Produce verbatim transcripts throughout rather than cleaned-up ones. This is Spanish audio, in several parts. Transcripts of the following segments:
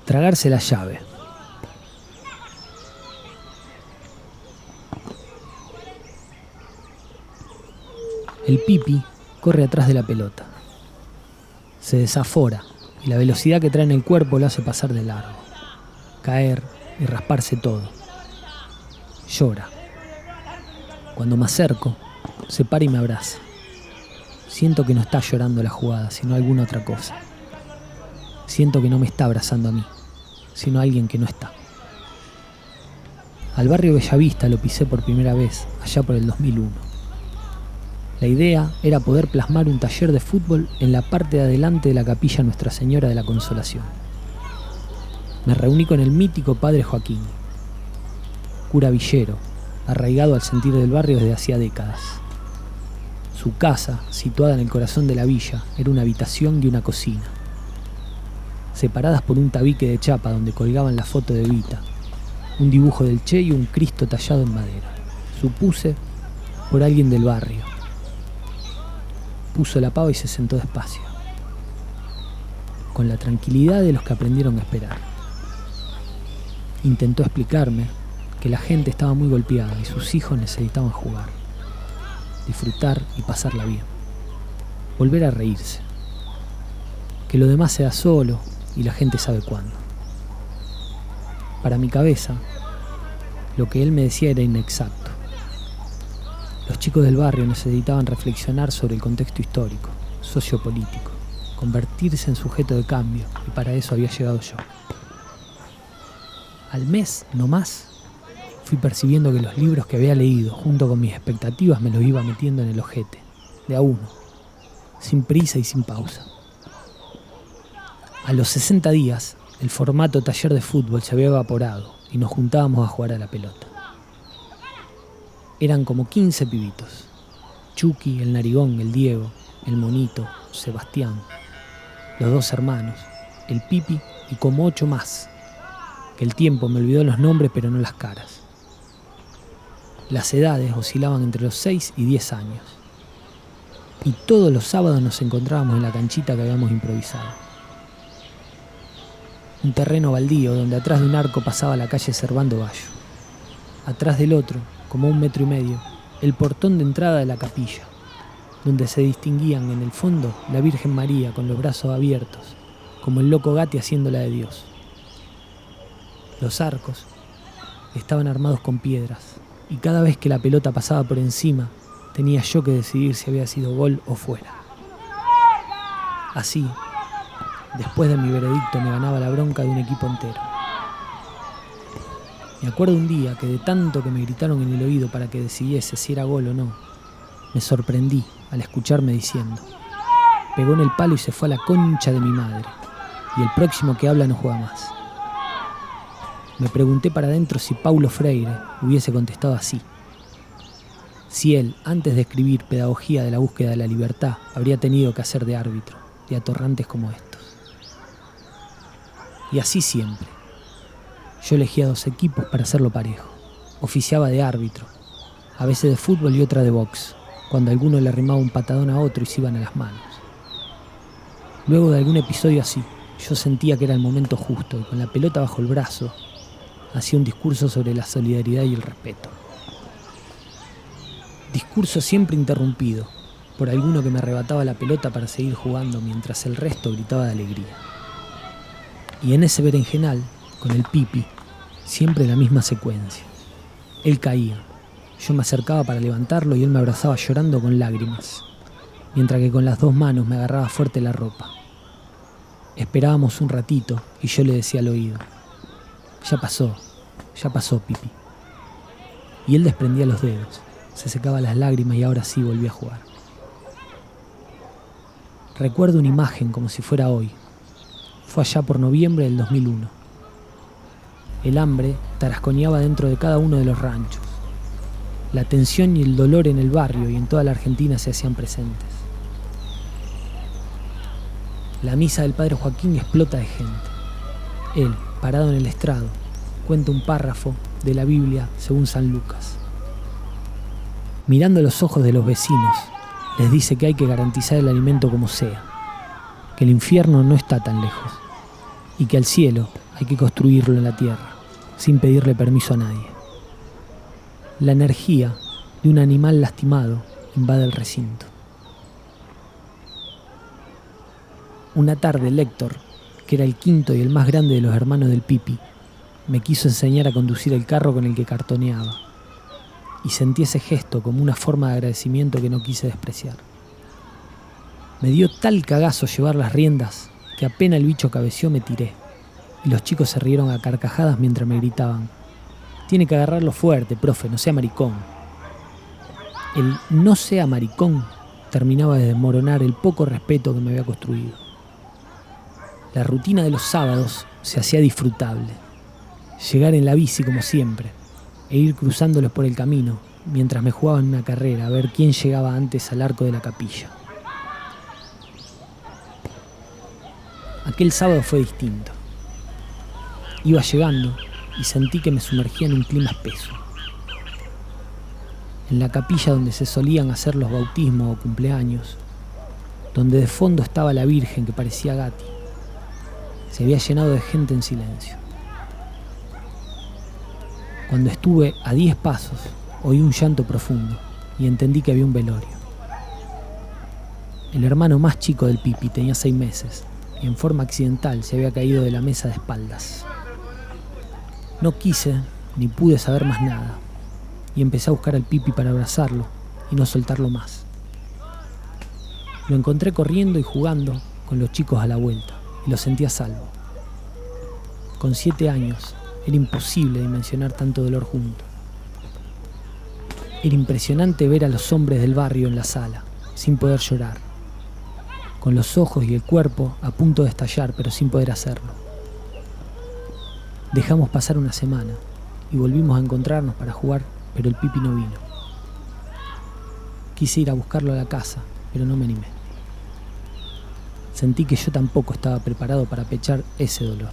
Tragarse la llave. El Pipi corre atrás de la pelota. Se desafora y la velocidad que trae en el cuerpo lo hace pasar de largo, caer y rasparse todo. Llora. Cuando me acerco, se para y me abraza. Siento que no está llorando la jugada, sino alguna otra cosa. Siento que no me está abrazando a mí, sino a alguien que no está. Al barrio Bellavista lo pisé por primera vez, allá por el dos mil uno. La idea era poder plasmar un taller de fútbol en la parte de adelante de la capilla Nuestra Señora de la Consolación. Me reuní con el mítico padre Joaquín, cura villero, arraigado al sentir del barrio desde hacía décadas. Su casa, situada en el corazón de la villa, era una habitación y una cocina, separadas por un tabique de chapa donde colgaban la foto de Vita, un dibujo del Che y un Cristo tallado en madera. Supuse por alguien del barrio. Puso la pava y se sentó despacio, con la tranquilidad de los que aprendieron a esperar. Intentó explicarme que la gente estaba muy golpeada y sus hijos necesitaban jugar, disfrutar y pasarla bien, volver a reírse, que lo demás sea solo y la gente sabe cuándo. Para mi cabeza, lo que él me decía era inexacto. Los chicos del barrio necesitaban reflexionar sobre el contexto histórico, sociopolítico, convertirse en sujeto de cambio, y para eso había llegado yo. Al mes, no más, fui percibiendo que los libros que había leído, junto con mis expectativas, me los iba metiendo en el ojete, de a uno, sin prisa y sin pausa. A los sesenta días, el formato taller de fútbol se había evaporado y nos juntábamos a jugar a la pelota. Eran como quince pibitos. Chucky, el narigón, el Diego, el Monito, Sebastián, los dos hermanos, el Pipi y como ocho más, que el tiempo me olvidó los nombres pero no las caras. Las edades oscilaban entre los seis y diez años. Y todos los sábados nos encontrábamos en la canchita que habíamos improvisado. Un terreno baldío donde atrás de un arco pasaba la calle Servando Gallo. Atrás del otro, como un metro y medio, el portón de entrada de la capilla, donde se distinguían en el fondo la Virgen María con los brazos abiertos, como el loco Gatti haciendo la de Dios. Los arcos estaban armados con piedras, y cada vez que la pelota pasaba por encima, tenía yo que decidir si había sido gol o fuera. Así, después de mi veredicto, me ganaba la bronca de un equipo entero. Me acuerdo un día que de tanto que me gritaron en el oído para que decidiese si era gol o no, me sorprendí al escucharme diciendo: pegó en el palo y se fue a la concha de mi madre, y el próximo que habla no juega más. Me pregunté para adentro si Paulo Freire hubiese contestado así. Si él, antes de escribir Pedagogía de la búsqueda de la libertad, habría tenido que hacer de árbitro de atorrantes como estos. Y así siempre. Yo elegía dos equipos para hacerlo parejo. Oficiaba de árbitro, a veces de fútbol y otra de box, cuando alguno le arrimaba un patadón a otro y se iban a las manos. Luego de algún episodio así, yo sentía que era el momento justo y con la pelota bajo el brazo, hacía un discurso sobre la solidaridad y el respeto. Discurso siempre interrumpido por alguno que me arrebataba la pelota para seguir jugando mientras el resto gritaba de alegría. Y en ese berenjenal, con el Pipi, siempre la misma secuencia. Él caía, yo me acercaba para levantarlo y él me abrazaba llorando con lágrimas, mientras que con las dos manos me agarraba fuerte la ropa. Esperábamos un ratito y yo le decía al oído: ya pasó, ya pasó, Pipi. Y él desprendía los dedos, se secaba las lágrimas y ahora sí volvía a jugar. Recuerdo una imagen como si fuera hoy. Fue allá por noviembre del dos mil uno. El hambre tarasconeaba dentro de cada uno de los ranchos. La tensión y el dolor en el barrio y en toda la Argentina se hacían presentes. La misa del padre Joaquín explota de gente. Él, parado en el estrado, cuenta un párrafo de la Biblia según San Lucas. Mirando los ojos de los vecinos, les dice que hay que garantizar el alimento como sea, que el infierno no está tan lejos y que al cielo hay que construirlo en la tierra, sin pedirle permiso a nadie. La energía de un animal lastimado invade el recinto. Una tarde, Lector, que era el quinto y el más grande de los hermanos del Pipi, me quiso enseñar a conducir el carro con el que cartoneaba, y sentí ese gesto como una forma de agradecimiento que no quise despreciar. Me dio tal cagazo llevar las riendas que apenas el bicho cabeció me tiré, y los chicos se rieron a carcajadas mientras me gritaban: «Tiene que agarrarlo fuerte, profe, no sea maricón». El «no sea maricón» terminaba de desmoronar el poco respeto que me había construido. La rutina de los sábados se hacía disfrutable. Llegar en la bici como siempre e ir cruzándolos por el camino mientras me jugaban una carrera a ver quién llegaba antes al arco de la capilla. Aquel sábado fue distinto. Iba llegando y sentí que me sumergía en un clima espeso. En la capilla donde se solían hacer los bautismos o cumpleaños, donde de fondo estaba la Virgen que parecía Gatti, se había llenado de gente en silencio. Cuando estuve a diez pasos, oí un llanto profundo y entendí que había un velorio. El hermano más chico del Pipi tenía seis meses y en forma accidental se había caído de la mesa de espaldas. No quise ni pude saber más nada y empecé a buscar al Pipi para abrazarlo y no soltarlo más. Lo encontré corriendo y jugando con los chicos a la vuelta y lo sentí a salvo. Con siete años era imposible dimensionar tanto dolor junto. Era impresionante ver a los hombres del barrio en la sala, sin poder llorar, con los ojos y el cuerpo a punto de estallar, pero sin poder hacerlo. Dejamos pasar una semana y volvimos a encontrarnos para jugar, pero el Pipi no vino. Quise ir a buscarlo a la casa, pero no me animé. Sentí que yo tampoco estaba preparado para pechar ese dolor.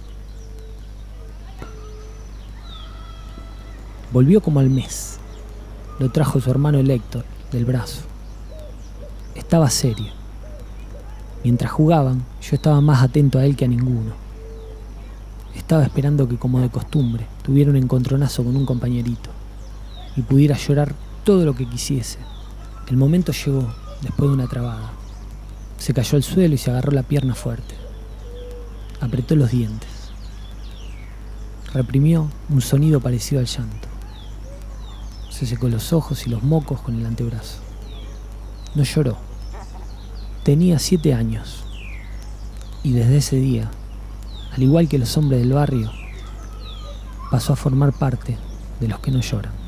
Volvió como al mes. Lo trajo su hermano Lector del brazo. Estaba serio. Mientras jugaban, yo estaba más atento a él que a ninguno. Estaba esperando que, como de costumbre, tuviera un encontronazo con un compañerito y pudiera llorar todo lo que quisiese. El momento llegó después de una trabada. Se cayó al suelo y se agarró la pierna fuerte. Apretó los dientes. Reprimió un sonido parecido al llanto. Se secó los ojos y los mocos con el antebrazo. No lloró. Tenía siete años. Y desde ese día, al igual que los hombres del barrio, pasó a formar parte de los que no lloran.